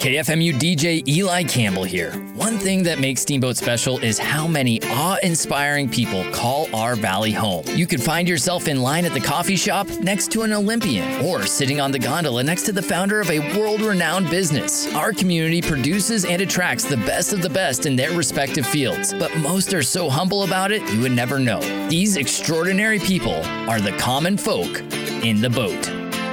KFMU DJ Eli Campbell here. One thing that makes Steamboat special is how many awe-inspiring people call our valley home. You could find yourself in line at the coffee shop next to an Olympian, or sitting on the gondola next to the founder of a world-renowned business. Our community produces and attracts the best of the best in their respective fields, but most are so humble about it you would never know. These extraordinary people are the common folk in the boat.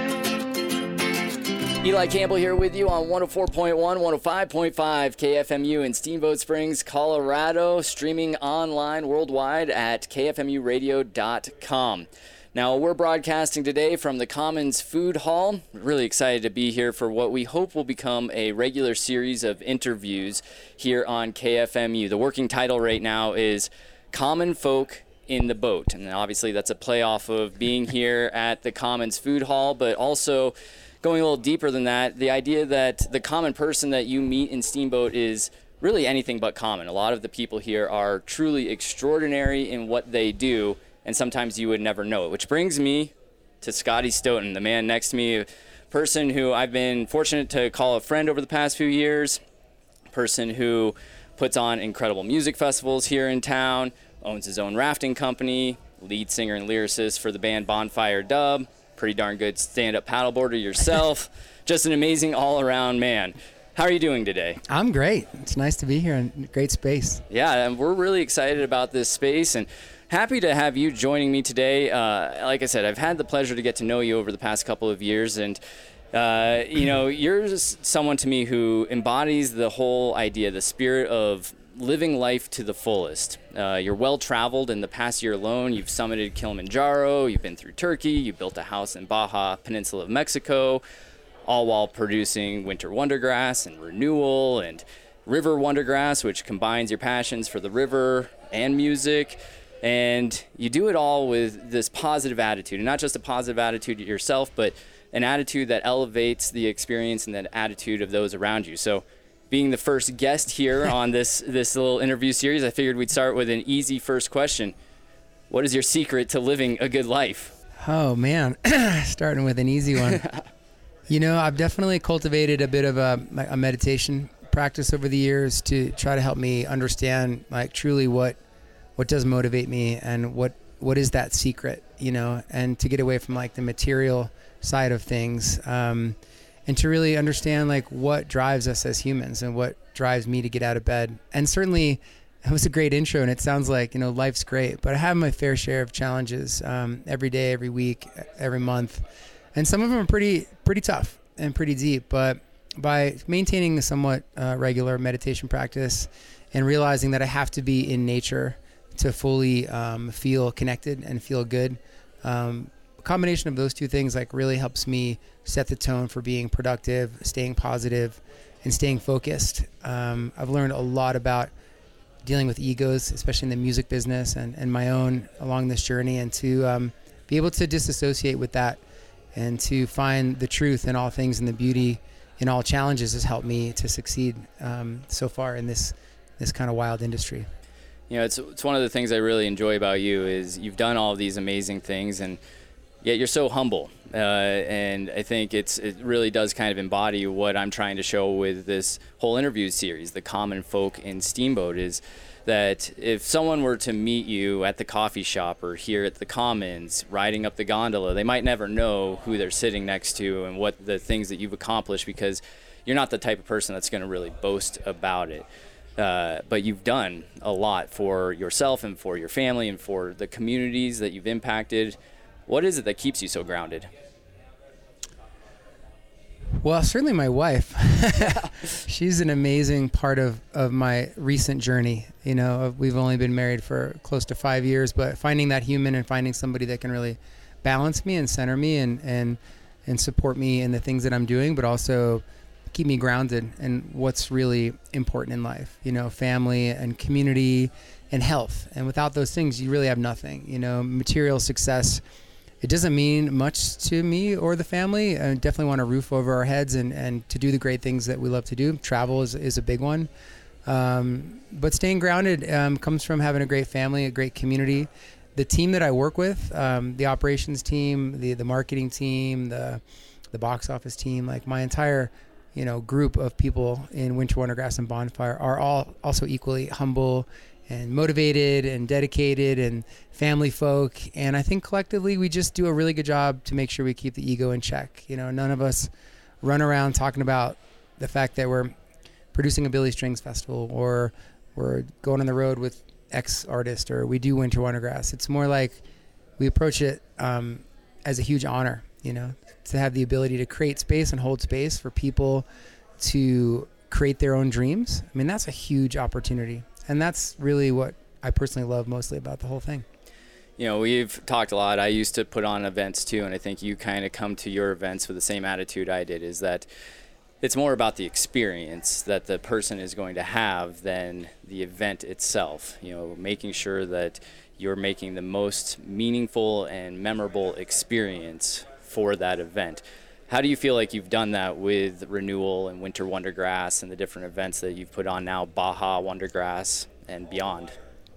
Eli Campbell here with you on 104.1, 105.5 KFMU in Steamboat Springs, Colorado, streaming online worldwide at kfmuradio.com. Now, we're broadcasting today from the Commons Food Hall. Really excited to be here for what we hope will become a regular series of interviews here on KFMU. The working title right now is Common Folk in the Boat, and obviously that's a play off of being here at the Commons Food Hall, but also going a little deeper than that, the idea that the common person that you meet in Steamboat is really anything but common. A lot of the people here are truly extraordinary in what they do, and sometimes you would never know it, which brings me to Scotty Stoughton, the man next to me, a person who I've been fortunate to call a friend over the past few years, a person who puts on incredible music festivals here in town, owns his own rafting company, lead singer and lyricist for the band Bonfire Dub, pretty darn good stand-up paddleboarder yourself. Just an amazing all-around man. How are you doing today? I'm great. It's nice to be here in great space. Yeah, and we're really excited about this space and happy to have you joining me today. Like I said, I've had the pleasure to get to know you over the past couple of years, and you're just someone to me who embodies the whole idea, the spirit of living life to the fullest. You're well-traveled. In the past year alone, you've summited Kilimanjaro, you've been through Turkey, you built a house in Baja Peninsula of Mexico, all while producing Winter Wondergrass and Renewal and River Wondergrass, which combines your passions for the river and music. And you do it all with this positive attitude, and not just a positive attitude to yourself, but an attitude that elevates the experience and that attitude of those around you. So being the first guest here on this little interview series, I figured we'd start with an easy first question. What is your secret to living a good life? Oh, man. Starting with an easy one. I've definitely cultivated a bit of a meditation practice over the years to try to help me understand, truly what does motivate me and what is that secret, and to get away from, the material side of things. And to really understand what drives us as humans and what drives me to get out of bed. And certainly it was a great intro, and it sounds like, life's great, but I have my fair share of challenges every day, every week, every month. And some of them are pretty tough and pretty deep, but by maintaining a somewhat regular meditation practice and realizing that I have to be in nature to fully feel connected and feel good, a combination of those two things really helps me set the tone for being productive, staying positive, and staying focused. I've learned a lot about dealing with egos, especially in the music business and my own along this journey, and to be able to disassociate with that and to find the truth in all things and the beauty in all challenges has helped me to succeed so far in this kind of wild industry. It's one of the things I really enjoy about you is you've done all of these amazing things, and yet you're so humble, and I think it really does kind of embody what I'm trying to show with this whole interview series, the common folk in Steamboat, is that if someone were to meet you at the coffee shop or here at the Commons, riding up the gondola, they might never know who they're sitting next to and what the things that you've accomplished, because you're not the type of person that's going to really boast about it. But you've done a lot for yourself and for your family and for the communities that you've impacted. What is it that keeps you so grounded? Well, certainly my wife. She's an amazing part of my recent journey. We've only been married for close to 5 years, but finding that human and finding somebody that can really balance me and center me and support me in the things that I'm doing, but also keep me grounded in what's really important in life, family and community and health. And without those things, you really have nothing. Material success, it doesn't mean much to me or the family. I definitely want a roof over our heads and to do the great things that we love to do. Travel is a big one. But staying grounded comes from having a great family, a great community. The team that I work with, the operations team, the marketing team, the box office team, my entire group of people in Winter Wondergrass and Bonfire are all also equally humble and motivated and dedicated and family folk. And I think collectively we just do a really good job to make sure we keep the ego in check. None of us run around talking about the fact that we're producing a Billy Strings festival or we're going on the road with X artist or we do Winter Wondergrass. It's more like we approach it as a huge honor, to have the ability to create space and hold space for people to create their own dreams. I mean, that's a huge opportunity. And that's really what I personally love mostly about the whole thing. We've talked a lot. I used to put on events too, and I think you kind of come to your events with the same attitude I did, is that it's more about the experience that the person is going to have than the event itself. Making sure that you're making the most meaningful and memorable experience for that event. How do you feel like you've done that with Renewal and Winter Wondergrass and the different events that you've put on now, Baja Wondergrass and beyond?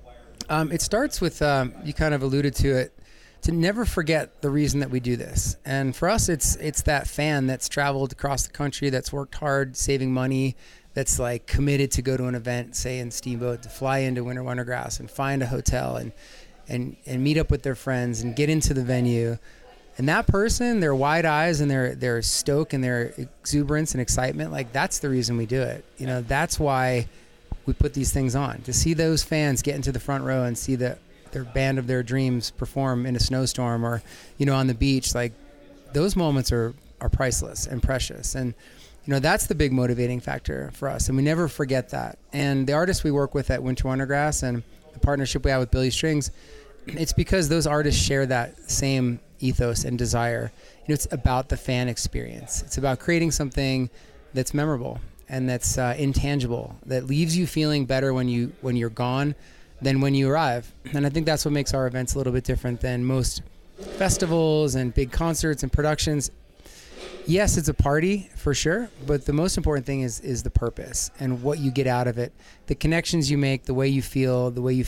It starts with, you kind of alluded to it, to never forget the reason that we do this. And for us, it's that fan that's traveled across the country, that's worked hard, saving money, that's like committed to go to an event, say in Steamboat, to fly into Winter Wondergrass and find a hotel and meet up with their friends and get into the venue. And that person, their wide eyes and their stoke and their exuberance and excitement, like that's the reason we do it. That's why we put these things on, to see those fans get into the front row and see their band of their dreams perform in a snowstorm or, on the beach. Like those moments are priceless and precious. And, that's the big motivating factor for us. And we never forget that. And the artists we work with at Winter Wondergrass and the partnership we have with Billy Strings, it's because those artists share that same ethos and desire. It's about the fan experience. It's about creating something that's memorable and that's intangible, that leaves you feeling better when you're gone than when you arrive. And I think that's what makes our events a little bit different than most festivals and big concerts and productions. Yes, it's a party for sure, but the most important thing is the purpose and what you get out of it, the connections you make, the way you feel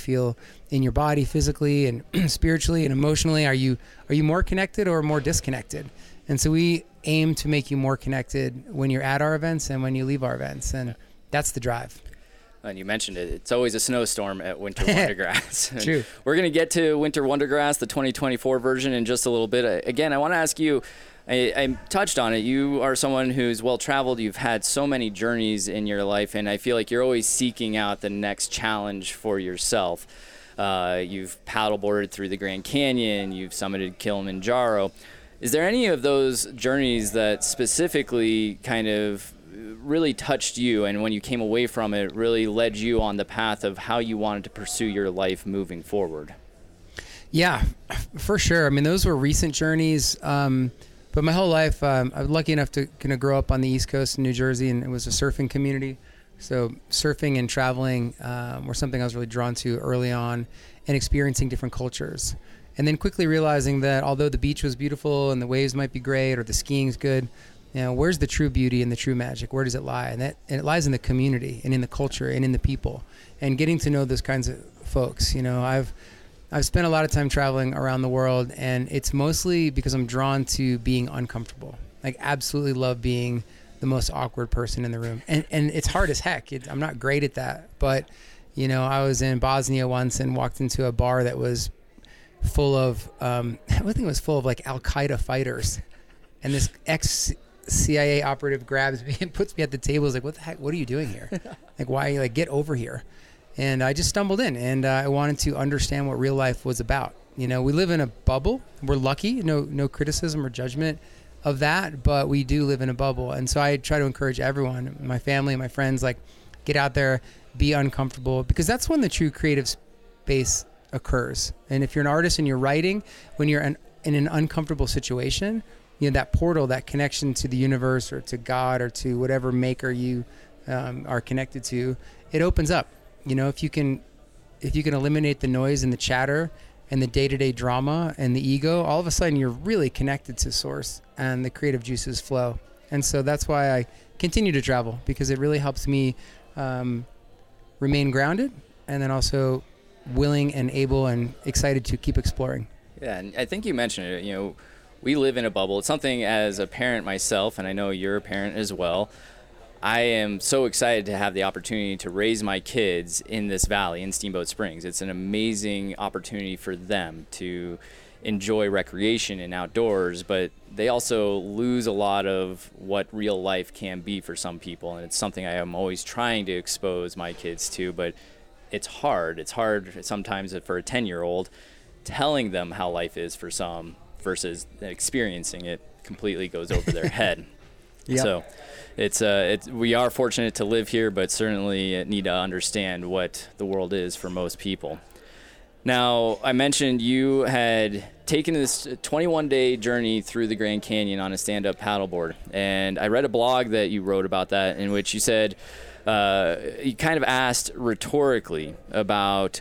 in your body physically and spiritually and emotionally. Are you more connected or more disconnected? And so we aim to make you more connected when you're at our events and when you leave our events, and that's the drive. And you mentioned it. It's always a snowstorm at Winter Wondergrass. True. We're going to get to Winter Wondergrass, the 2024 version, in just a little bit. Again, I want to ask you, I touched on it. You are someone who's well-traveled. You've had so many journeys in your life, and I feel like you're always seeking out the next challenge for yourself. You've paddleboarded through the Grand Canyon. You've summited Kilimanjaro. Is there any of those journeys that specifically kind of really touched you, and when you came away from it, really led you on the path of how you wanted to pursue your life moving forward? Yeah, for sure. I mean, those were recent journeys. But my whole life, I was lucky enough to kind of grow up on the East Coast in New Jersey, and it was a surfing community. So surfing and traveling were something I was really drawn to early on, and experiencing different cultures. And then quickly realizing that although the beach was beautiful and the waves might be great or the skiing's good, where's the true beauty and the true magic? Where does it lie? And it lies in the community and in the culture and in the people, and getting to know those kinds of folks. I've spent a lot of time traveling around the world, and it's mostly because I'm drawn to being uncomfortable. Like, absolutely love being the most awkward person in the room. And it's hard as heck. I'm not great at that. But, I was in Bosnia once and walked into a bar that was full of, I think it was full of like Al-Qaeda fighters. And this ex-CIA operative grabs me and puts me at the table. He's like, what the heck? What are you doing here? Like, why? Like, get over here. And I just stumbled in, and I wanted to understand what real life was about. We live in a bubble. We're lucky, no criticism or judgment of that, but we do live in a bubble. And so I try to encourage everyone, my family, my friends, like, get out there, be uncomfortable, because that's when the true creative space occurs. And if you're an artist and you're writing, when you're in an uncomfortable situation, that portal, that connection to the universe or to God or to whatever maker you are connected to, it opens up. If you can eliminate the noise and the chatter and the day-to-day drama and the ego, all of a sudden you're really connected to source and the creative juices flow. And so that's why I continue to travel, because it really helps me remain grounded, and then also willing and able and excited to keep exploring. Yeah, and I think you mentioned it. We live in a bubble. It's something, as a parent myself, and I know you're a parent as well, I am so excited to have the opportunity to raise my kids in this valley in Steamboat Springs. It's an amazing opportunity for them to enjoy recreation and outdoors, but they also lose a lot of what real life can be for some people, and it's something I am always trying to expose my kids to, but it's hard. It's hard sometimes for a 10-year-old telling them how life is for some versus experiencing it completely goes over their head. Yep. So we are fortunate to live here, but certainly need to understand what the world is for most people. Now, I mentioned you had taken this 21-day journey through the Grand Canyon on a stand-up paddleboard, and I read a blog that you wrote about that in which you said you kind of asked rhetorically about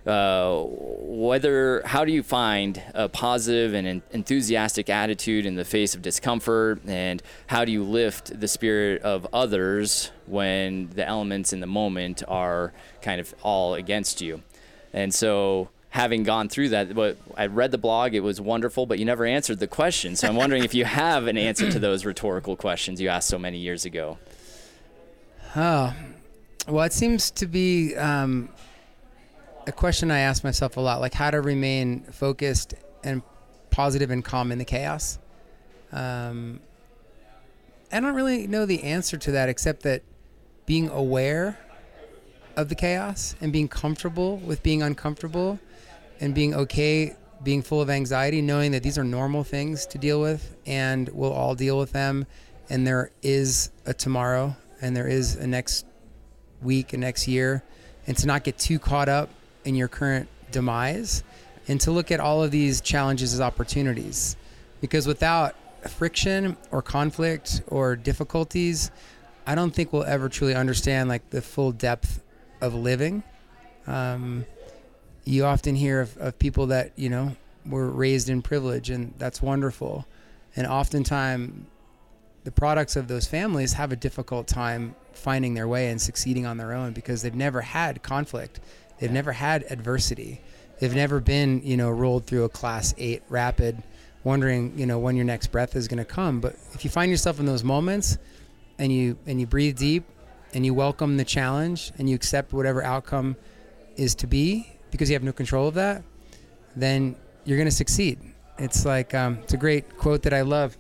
how do you find a positive and enthusiastic attitude in the face of discomfort, and how do you lift the spirit of others when the elements in the moment are kind of all against you? And so having gone through that, but I read the blog, it was wonderful, but you never answered the question. So I'm wondering if you have an answer to those rhetorical questions you asked so many years ago. Oh, well, it seems to be a question I ask myself a lot, like how to remain focused and positive and calm in the chaos. I don't really know the answer to that, except that being aware of the chaos and being comfortable with being uncomfortable and being okay, being full of anxiety, knowing that these are normal things to deal with and we'll all deal with them. And there is a tomorrow and there is a next week, a next year, and to not get too caught up in your current demise and to look at all of these challenges as opportunities, because without friction or conflict or difficulties, I don't think we'll ever truly understand like the full depth of living. You often hear of people that, you know, were raised in privilege, and that's wonderful. And oftentimes the products of those families have a difficult time finding their way and succeeding on their own because they've never had conflict. They've never had adversity. They've never been, you know, rolled through a class 8 rapid, wondering, you know, when your next breath is going to come. But if you find yourself in those moments and you breathe deep and you welcome the challenge and you accept whatever outcome is to be because you have no control of that, then you're going to succeed. It's like, it's a great quote that I love.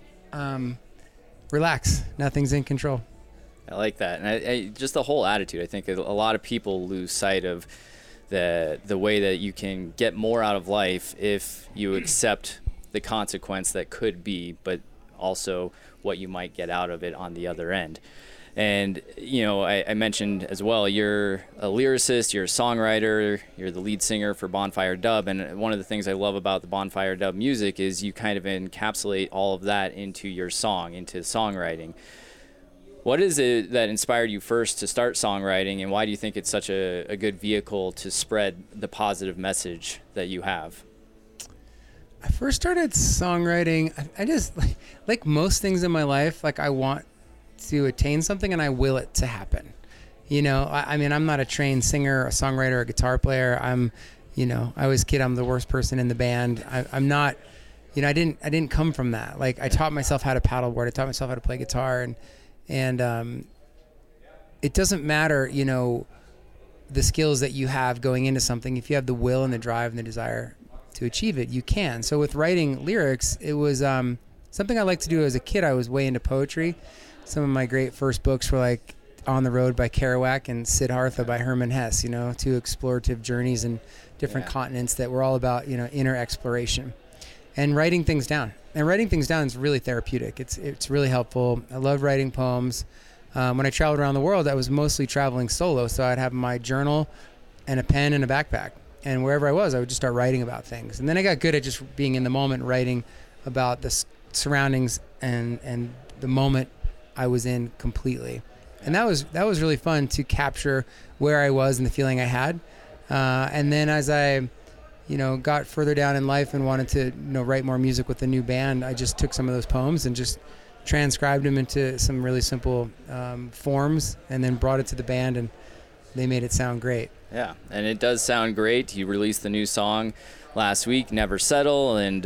Relax. Nothing's in control. I like that. And I just the whole attitude. I think a lot of people lose sight of the way that you can get more out of life if you accept the consequence that could be, but also what you might get out of it on the other end. And, you know, I mentioned as well, you're a lyricist, you're a songwriter, you're the lead singer for Bonfire Dub. And one of the things I love about the Bonfire Dub music is you kind of encapsulate all of that into your song, into songwriting. What is it that inspired you first to start songwriting, and why do you think it's such a good vehicle to spread the positive message that you have? I first started songwriting, I just, like most things in my life, like I want to attain something and I will it to happen. You know, I mean, I'm not a trained singer, a songwriter, a guitar player. I'm, you know, I always kid I'm the worst person in the band. I'm not, you know, I didn't come from that. Like I taught myself how to paddleboard. I taught myself how to play guitar, and it doesn't matter, you know, the skills that you have going into something. If you have the will and the drive and the desire to achieve it, you can. So with writing lyrics, it was something I liked to do as a kid. I was way into poetry. Some of my great first books were like On the Road by Kerouac and Siddhartha by Hermann Hesse, you know, 2 explorative journeys in different continents that were all about, you know, inner exploration and writing things down. And writing things down is really therapeutic. It's really helpful. I love writing poems. When I traveled around the world, I was mostly traveling solo. So I'd have my journal and a pen and a backpack. And wherever I was, I would just start writing about things. And then I got good at just being in the moment, writing about the surroundings and the moment I was in completely. And that was really fun to capture where I was and the feeling I had. And then as I, you know, got further down in life and wanted to, you know, write more music with a new band, I just took some of those poems and just transcribed them into some really simple forms and then brought it to the band. And they made it sound great. Yeah, and it does sound great. You released the new song last week, Never Settle, and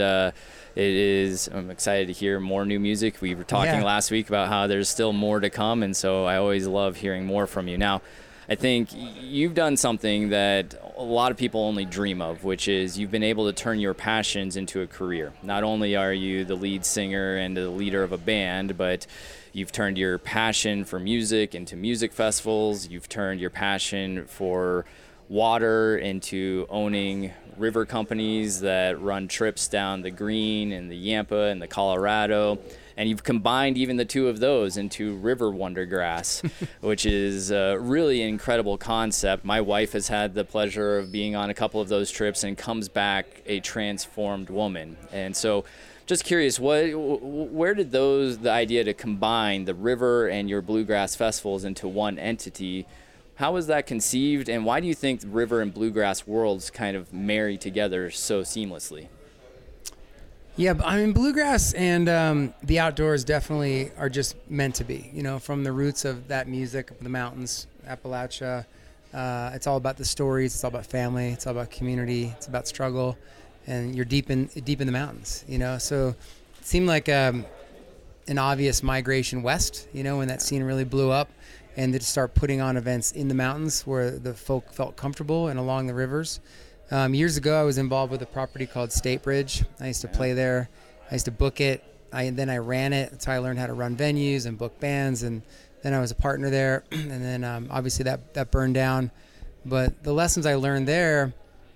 I'm excited to hear more new music. We were talking last week about how there's still more to come, and so I always love hearing more from you. Now, I think you've done something that a lot of people only dream of, which is you've been able to turn your passions into a career. Not only are you the lead singer and the leader of a band, but you've turned your passion for music into music festivals. You've turned your passion for water into owning river companies that run trips down the Green and the Yampa and the Colorado. And you've combined even the two of those into River Wondergrass, which is a really incredible concept. My wife has had the pleasure of being on a couple of those trips and comes back a transformed woman. And so just curious, where did the idea to combine the river and your bluegrass festivals into one entity, how was that conceived, and why do you think the river and bluegrass worlds kind of marry together so seamlessly? Yeah, I mean, bluegrass and the outdoors definitely are just meant to be, from the roots of that music of the mountains, Appalachia. It's all about the stories. It's all about family. It's all about community. It's about struggle. And you're deep in the mountains, So it seemed like an obvious migration west, when that scene really blew up, and to start putting on events in the mountains where the folk felt comfortable and along the rivers. Years ago, I was involved with a property called State Bridge. I used to play there. I used to book it. Then I ran it. That's how I learned how to run venues and book bands. And then I was a partner there. And then obviously that burned down. But the lessons I learned there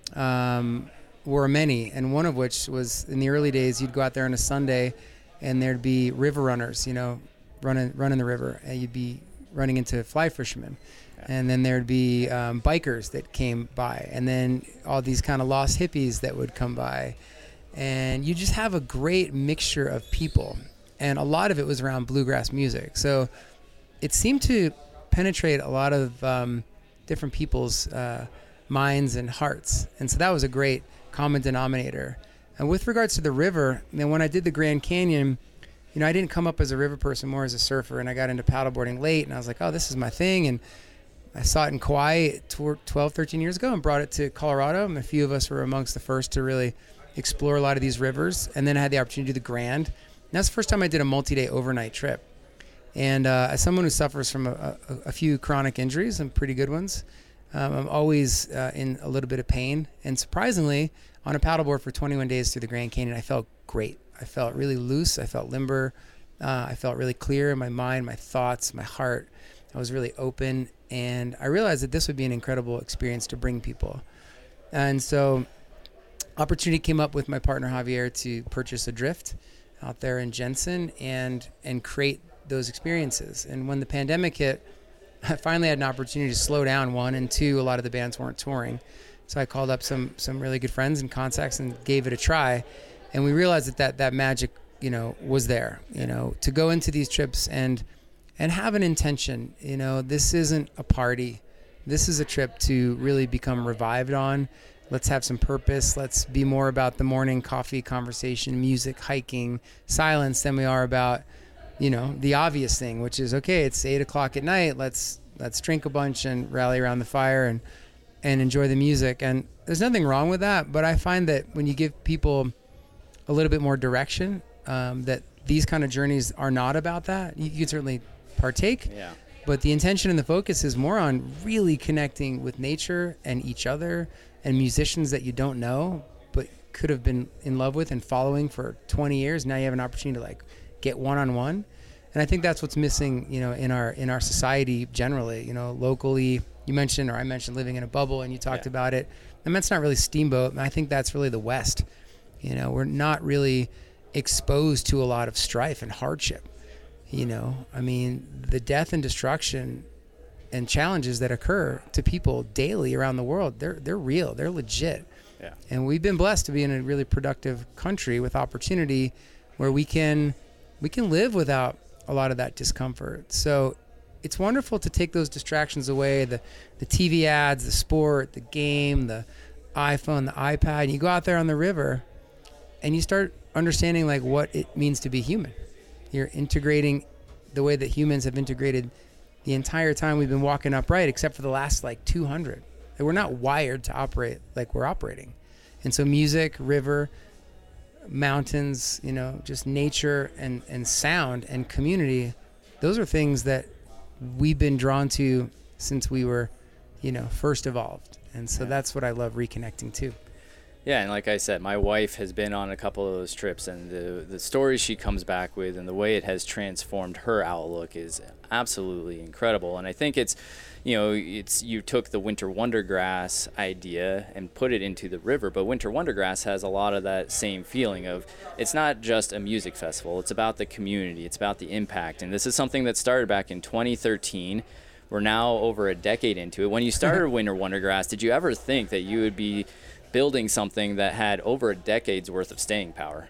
were many. And one of which was in the early days, you'd go out there on a Sunday and there'd be river runners, running the river. And you'd be running into fly fishermen. And then there'd be bikers that came by, and then all these kind of lost hippies that would come by. And you just have a great mixture of people. And a lot of it was around bluegrass music. So it seemed to penetrate a lot of different people's minds and hearts. And so that was a great common denominator. And with regards to the river, when I did the Grand Canyon, I didn't come up as a river person, more as a surfer. And I got into paddleboarding late, and I was like, oh, this is my thing. And I saw it in Kauai 12, 13 years ago and brought it to Colorado. And a few of us were amongst the first to really explore a lot of these rivers. And then I had the opportunity to do the Grand. And that's the first time I did a multi-day overnight trip. And as someone who suffers from a few chronic injuries and pretty good ones, I'm always in a little bit of pain. And surprisingly, on a paddleboard for 21 days through the Grand Canyon, I felt great. I felt really loose. I felt limber. I felt really clear in my mind, my thoughts, my heart. I was really open. And I realized that this would be an incredible experience to bring people. And so opportunity came up with my partner Javier to purchase a Drift out there in Jensen and create those experiences. And when the pandemic hit, I finally had an opportunity to slow down, one, and two, a lot of the bands weren't touring. So I called up some really good friends and contacts and gave it a try. And we realized that magic, was there, to go into these trips and have an intention. This isn't a party. This is a trip to really become revived on. Let's have some purpose. Let's be more about the morning coffee conversation, music, hiking, silence than we are about, the obvious thing, which is, okay, it's 8:00 at night. Let's drink a bunch and rally around the fire and enjoy the music. And there's nothing wrong with that. But I find that when you give people a little bit more direction, that these kind of journeys are not about that. You can certainly partake, but the intention and the focus is more on really connecting with nature and each other and musicians that you don't know but could have been in love with and following for 20 years. Now you have an opportunity to get one-on-one, and I think that's what's missing in our society generally. Locally, I mentioned living in a bubble, and you talked about it, and that's not really Steamboat. I think that's really the West. We're not really exposed to a lot of strife and hardship. The death and destruction and challenges that occur to people daily around the world, they're real, they're legit. Yeah. And we've been blessed to be in a really productive country with opportunity where we can live without a lot of that discomfort. So it's wonderful to take those distractions away, the TV ads, the sport, the game, the iPhone, the iPad, and you go out there on the river and you start understanding what it means to be human. You're integrating the way that humans have integrated the entire time we've been walking upright, except for the last like 200. And we're not wired to operate like we're operating. And so music, river, mountains, you know, just nature and sound and community, those are things that we've been drawn to since we were, you know, first evolved. And so that's what I love reconnecting to. Yeah, and like I said, my wife has been on a couple of those trips, and the stories she comes back with and the way it has transformed her outlook is absolutely incredible. And I think it's, you know, you took the Winter Wondergrass idea and put it into the river, but Winter Wondergrass has a lot of that same feeling of, it's not just a music festival, it's about the community, it's about the impact. And this is something that started back in 2013. We're now over a decade into it. When you started Winter Wondergrass, did you ever think that you would be building something that had over a decade's worth of staying power?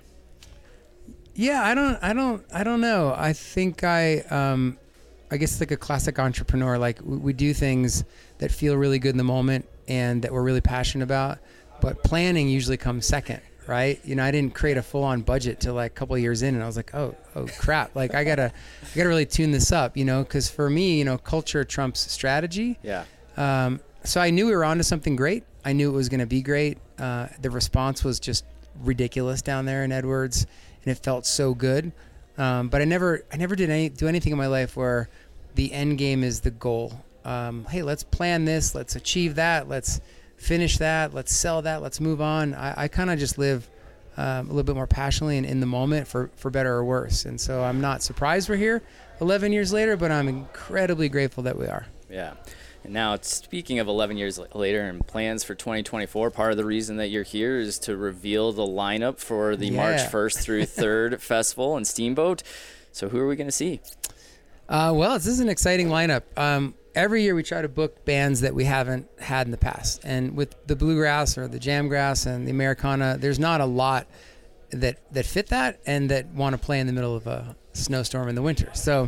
Yeah, I don't know. I think I guess it's like a classic entrepreneur. Like we do things that feel really good in the moment and that we're really passionate about, but planning usually comes second, right? You know, I didn't create a full-on budget till like a couple of years in, and I was like, oh crap! Like I gotta really tune this up, you know, because for me, you know, culture trumps strategy. Yeah. So I knew we were onto something great. I knew it was going to be great. The response was just ridiculous down there in Edwards, and it felt so good. But I never did do anything in my life where the end game is the goal. Hey, let's plan this. Let's achieve that. Let's finish that. Let's sell that. Let's move on. I kind of just live a little bit more passionately and in the moment for better or worse. And so I'm not surprised we're here 11 years later, but I'm incredibly grateful that we are. Yeah. And now, speaking of 11 years later and plans for 2024, part of the reason that you're here is to reveal the lineup for the March 1st through 3rd festival in Steamboat. So who are we going to see? Well, this is an exciting lineup. Every year we try to book bands that we haven't had in the past. And with the bluegrass or the jamgrass and the Americana, there's not a lot that fit that and that want to play in the middle of a snowstorm in the winter. So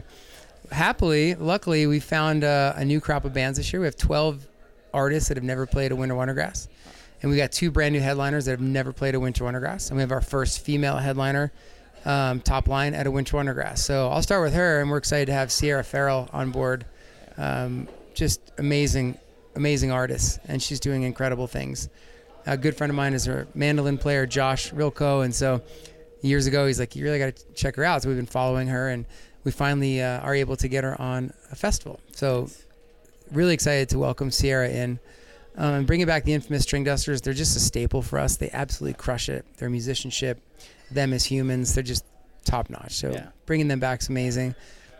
luckily, we found a new crop of bands this year. We have 12 artists that have never played a Winter Wondergrass. And we got 2 brand new headliners that have never played a Winter Wondergrass. And we have our first female headliner, top line, at a Winter Wondergrass. So I'll start with her, and we're excited to have Sierra Farrell on board. Just amazing artist, and she's doing incredible things. A good friend of mine is her mandolin player, Josh Rilko. And so years ago, he's like, you really got to check her out. So we've been following her, and we finally are able to get her on a festival. So really excited to welcome Sierra in and bringing back the infamous String Dusters. They're just a staple for us. They absolutely crush it. Their musicianship, them as humans, they're just top notch. So bringing them back is amazing.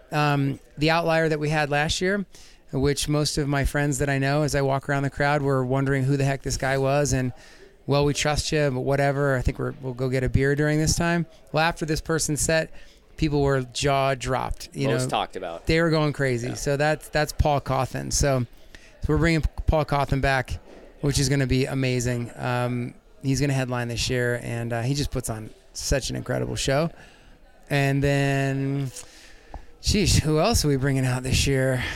The outlier that we had last year, which most of my friends that I know as I walk around the crowd were wondering who the heck this guy was. And, well, we trust you, but whatever. I think we'll go get a beer during this time. Well, after this person's set, people were jaw dropped. Most talked about. They were going crazy. Yeah. So that's Paul Cawthon. So we're bringing Paul Cawthon back, which is going to be amazing. He's going to headline this year, and he just puts on such an incredible show. And then, who else are we bringing out this year?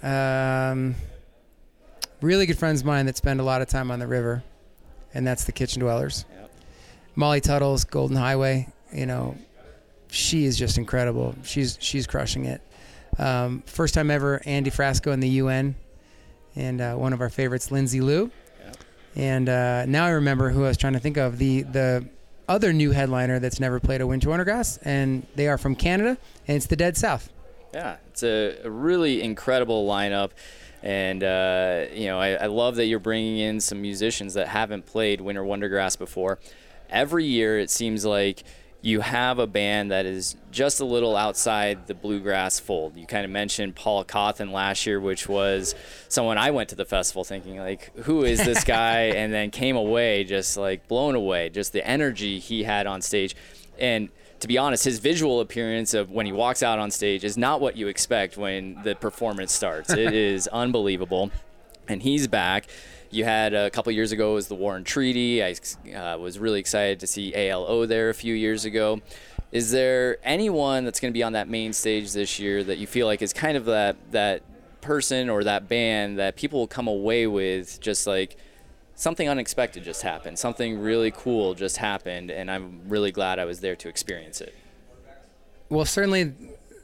Really good friends of mine that spend a lot of time on the river, and that's the Kitchen Dwellers. Yep. Molly Tuttle's Golden Highway, you know, she is just incredible. She's crushing it. First time ever, Andy Frasco in the UN, and one of our favorites, Lindsay Lou. Yep. And now I remember who I was trying to think of, the other new headliner that's never played a Winter Wondergrass, and they are from Canada, and it's the Dead South. Yeah, it's a really incredible lineup. And, I love that you're bringing in some musicians that haven't played Winter Wondergrass before. Every year it seems like you have a band that is just a little outside the bluegrass fold. You kind of mentioned Paul Cawthon last year, which was someone I went to the festival thinking, like, who is this guy? And then came away just, like, blown away, just the energy he had on stage. And to be honest, his visual appearance of when he walks out on stage is not what you expect when the performance starts. It is unbelievable. And he's back. You had a couple years ago was the Warren Treaty. I was really excited to see ALO there a few years ago. Is there anyone that's going to be on that main stage this year that you feel like is kind of that person or that band that people will come away with just like something unexpected just happened, something really cool just happened, and I'm really glad I was there to experience it? Well, certainly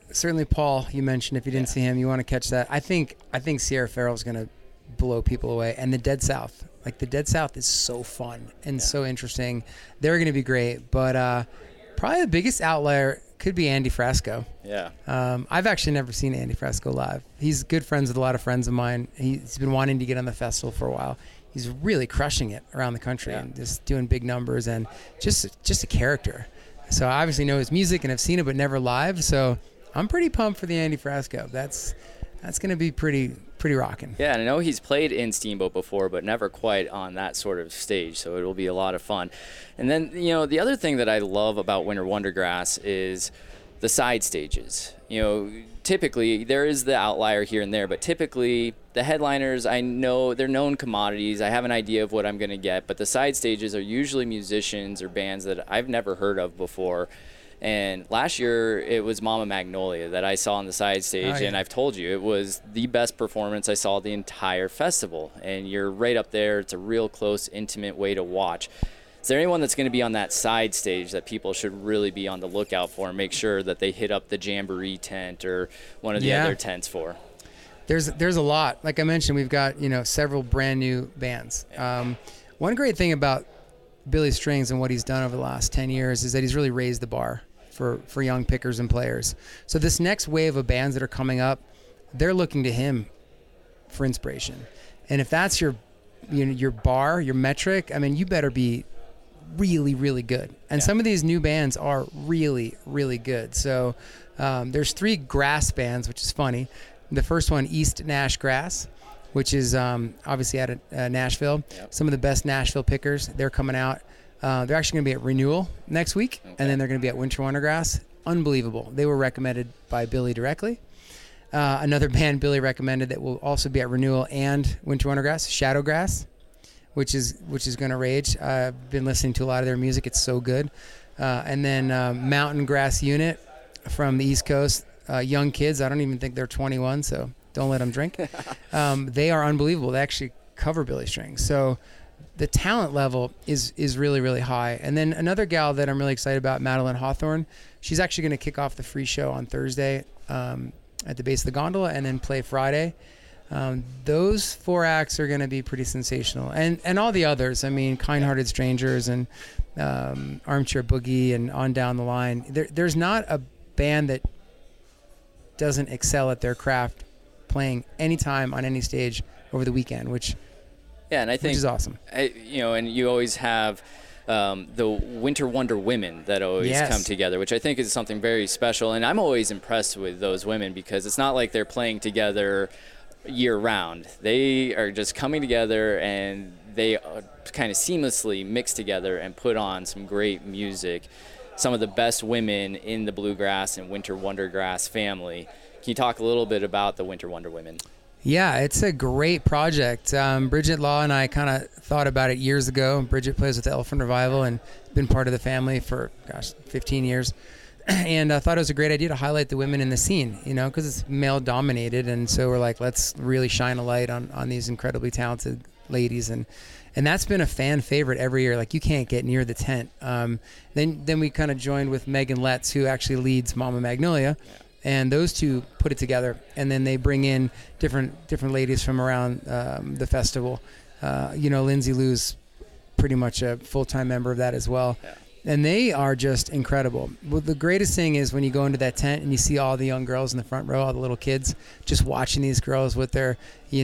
certainly Paul, you mentioned, if you didn't see him, you want to catch that. I think Sierra Farrell's going to blow people away. And the Dead South. Like, the Dead South is so fun and so interesting. They're going to be great. But probably the biggest outlier could be Andy Frasco. Yeah. I've actually never seen Andy Frasco live. He's good friends with a lot of friends of mine. He's been wanting to get on the festival for a while. He's really crushing it around the country and just doing big numbers and just a character. So I obviously know his music and have seen it, but never live. So I'm pretty pumped for the Andy Frasco. That's going to be pretty rocking. Yeah, and I know he's played in Steamboat before, but never quite on that sort of stage, so it'll be a lot of fun. And then, the other thing that I love about Winter Wondergrass is the side stages. Typically, there is the outlier here and there, but typically the headliners, I know they're known commodities. I have an idea of what I'm going to get, but the side stages are usually musicians or bands that I've never heard of before. And last year, it was Mama Magnolia that I saw on the side stage, and I've told you, it was the best performance I saw the entire festival. And you're right up there. It's a real close, intimate way to watch. Is there anyone that's going to be on that side stage that people should really be on the lookout for and make sure that they hit up the Jamboree tent or one of the other tents for? There's a lot. Like I mentioned, we've got, several brand new bands. One great thing about Billy Strings and what he's done over the last 10 years is that he's really raised the bar for young pickers and players. So this next wave of bands that are coming up, they're looking to him for inspiration. And if that's your bar, your metric, I mean, you better be really, really good. And some of these new bands are really, really good. So there's 3 grass bands, which is funny. The first one, East Nash Grass, which is obviously out of Nashville. Yep. Some of the best Nashville pickers, they're coming out. They're actually going to be at Renewal next week, and then they're going to be at Winter Wondergrass. Unbelievable. They were recommended by Billy directly. Another band Billy recommended that will also be at Renewal and Winter Wondergrass, Shadowgrass, which is going to rage. I've been listening to a lot of their music. It's so good. And then Mountain Grass Unit from the East Coast. Young kids. I don't even think they're 21, so don't let them drink. They are unbelievable. They actually cover Billy Strings. So the talent level is really, really high. And then another gal that I'm really excited about, Madeline Hawthorne, she's actually going to kick off the free show on Thursday at the base of the gondola and then play Friday. Those 4 acts are going to be pretty sensational. And all the others, I mean, Kind-Hearted Strangers and Armchair Boogie and on down the line. There's not a band that doesn't excel at their craft playing anytime on any stage over the weekend, which and I think is awesome. And you always have the Winter Wonder Women that always come together, which I think is something very special. And I'm always impressed with those women because it's not like they're playing together year round. They are just coming together and they kind of seamlessly mix together and put on some great music. Some of the best women in the Bluegrass and Winter Wondergrass family. Can you talk a little bit about the Winter Wonder Women? Yeah, it's a great project. Bridget Law and I kind of thought about it years ago. Bridget plays with the Elephant Revival and been part of the family for, 15 years. And I thought it was a great idea to highlight the women in the scene, because it's male-dominated. And so we're like, let's really shine a light on these incredibly talented ladies. And that's been a fan favorite every year. Like, you can't get near the tent. Then we kind of joined with Megan Letts, who actually leads Mama Magnolia. Yeah. And those two put it together, and then they bring in different ladies from around the festival. Lindsay Lou's pretty much a full-time member of that as well. Yeah. And they are just incredible. Well, the greatest thing is when you go into that tent and you see all the young girls in the front row, all the little kids, just watching these girls with their,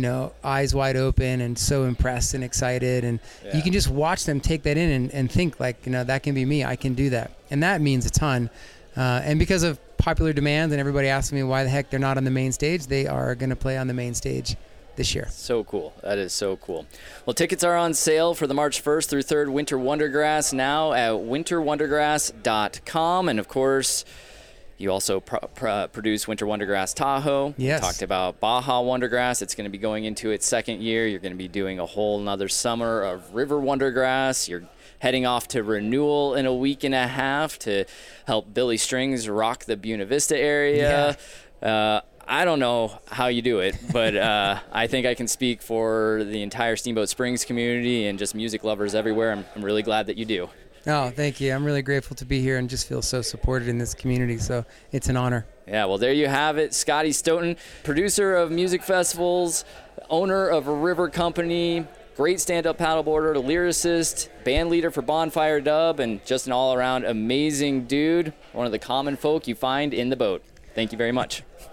eyes wide open and so impressed and excited. And you can just watch them take that in and think like, that can be me. I can do that. And that means a ton. And because of popular demand and everybody asking me why the heck they're not on the main stage, they are going to play on the main stage this year. So cool. That is so cool. Well, tickets are on sale for the March 1st through 3rd Winter Wondergrass now at winterwondergrass.com. And of course, you also produce Winter Wondergrass Tahoe. Yes. We talked about Baja Wondergrass. It's going to be going into its 2nd year. You're going to be doing a whole nother summer of River Wondergrass. You're heading off to Renewal in a week and a half to help Billy Strings rock the Buena Vista area. Yeah. I don't know how you do it, but I think I can speak for the entire Steamboat Springs community and just music lovers everywhere. I'm really glad that you do. Oh, thank you. I'm really grateful to be here and just feel so supported in this community, so it's an honor. Yeah, well, there you have it. Scotty Stoughton, producer of music festivals, owner of a river company, great stand-up paddleboarder, lyricist, band leader for Bonfire Dub, and just an all-around amazing dude, one of the common folk you find in the boat. Thank you very much.